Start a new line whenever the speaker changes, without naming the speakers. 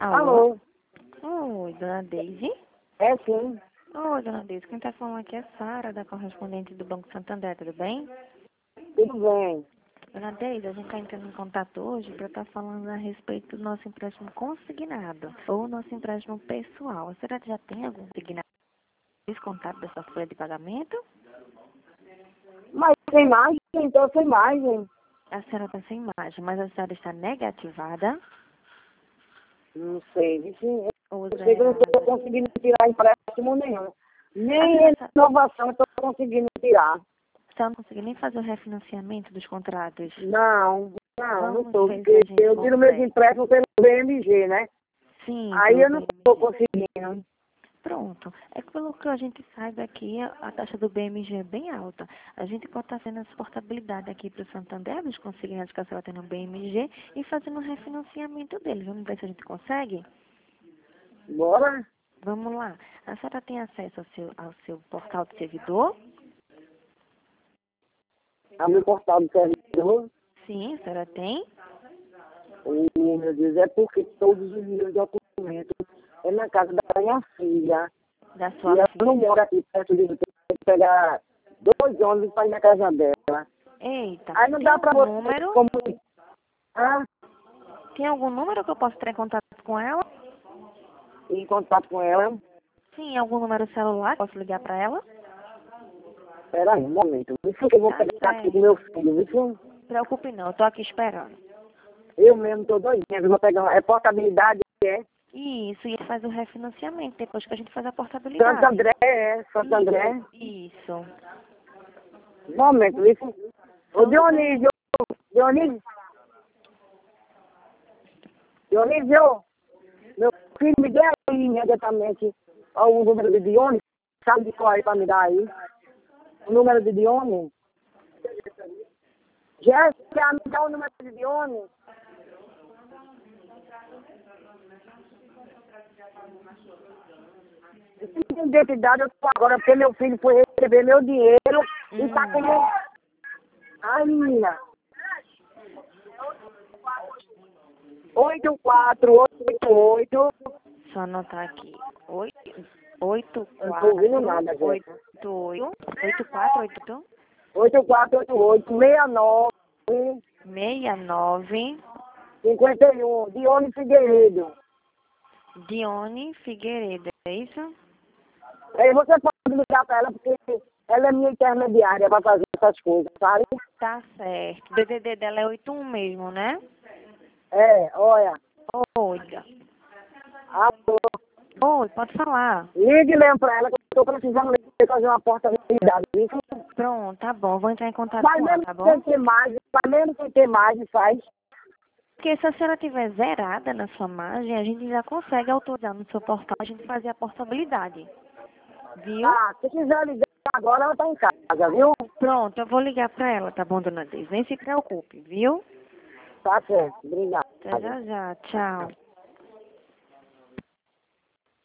Alô?
Alô?
Oi, dona Deise?
É sim.
Oi, dona Deise. Quem está falando aqui é Sara, da correspondente do Banco Santander, tudo bem?
Tudo bem.
Dona Deise, a gente está entrando em contato hoje para estar falando a respeito do nosso empréstimo consignado ou nosso empréstimo pessoal. A senhora já tem algum consignado descontado dessa folha de pagamento?
Mas sem margem, então sem margem.
A senhora está sem imagem, mas a senhora está negativada
Não sei.
ou
Eu sei que eu não estou
zerada?
conseguindo tirar empréstimo nenhum.
A
Nem
senhora,
renovação eu estou conseguindo tirar.
a senhora não conseguiu nem fazer o refinanciamento dos contratos?
Não
Vamos
estou.
ver se
Porque
a gente
eu tiro meus
consegue.
empréstimos pelo BMG, né?
Sim,
Aí
pelo
eu não estou
BMG.
conseguindo.
Pronto. É que pelo que a gente sabe aqui, a taxa do BMG é bem alta. A gente pode estar fazendo essa portabilidade aqui para o Santander, dos consignados que a senhora tem no BMG, e fazendo um refinanciamento deles. Vamos ver se a gente consegue?
Bora?
Vamos lá. A senhora tem acesso ao seu portal de servidor?
A meu portal do servidor.
Sim, a senhora tem.
Oh, meu Deus, é porque todos os meus documentos é na casa da minha filha.
Da
E
sua
ela não
filha.
mora aqui perto de mim. Tem que pegar 2 ônibus para ir na casa dela.
Eita,
Aí não
tem
dá para
algum
você
número?
comunicar
Tem algum número que eu possa entrar em contato com ela?
em contato com ela.
Sim, algum número celular? Posso ligar para ela?
Espera aí um momento. Isso que eu vou
Tá
pegar aqui do
certo.
meu filho. Isso
Não se preocupe não, eu tô aqui esperando.
eu mesmo estou doidinha. Eu vou pegar uma. É portabilidade, é?
Isso, e ele faz o refinanciamento depois que a gente faz a
Santo
portabilidade.
André, é. Santo André.
Isso.
Um momento, isso. Ô
Tudo bem.
Dionísio. Dionísio. Dionísio. Meu filho, me dê aí imediatamente o número de Dionísio. Sabe de qual aí para me dar aí? O número de Dione? Jéssica, me dá o número de Dione. De identidade eu tô agora, porque meu filho foi receber meu dinheiro e tá com meu... Ai, menina. 8488.
Só anotar aqui. 8,
Eu não tô ouvindo
4,
nada,
8,
Jéssica.
8, 4, 8,
8488 69
69,
51. Dione Figueiredo.
Dione Figueiredo, é isso?
Aí você pode ligar pra ela, porque ela é minha intermediária pra fazer essas coisas, sabe?
Tá certo. O DDD dela é 81 mesmo, né?
É, olha.
Olha.
Alô.
Oi, pode falar.
Ligue mesmo pra ela que eu tô precisando fazer uma portabilidade.
Pronto, tá bom. Vou entrar em contato
Mas
com ela,
mesmo
tá bom?
sem ter mais, mas mesmo sem ter mais, faz.
Porque se a senhora tiver zerada na sua margem, a gente já consegue autorizar no seu portal a gente fazer a portabilidade. Viu?
Ah, se quiser ligar agora, ela tá em casa, viu?
Pronto, eu vou ligar pra ela, tá bom, dona Deise? Nem se preocupe, viu?
Tá certo, obrigado.
Até já já. Tchau.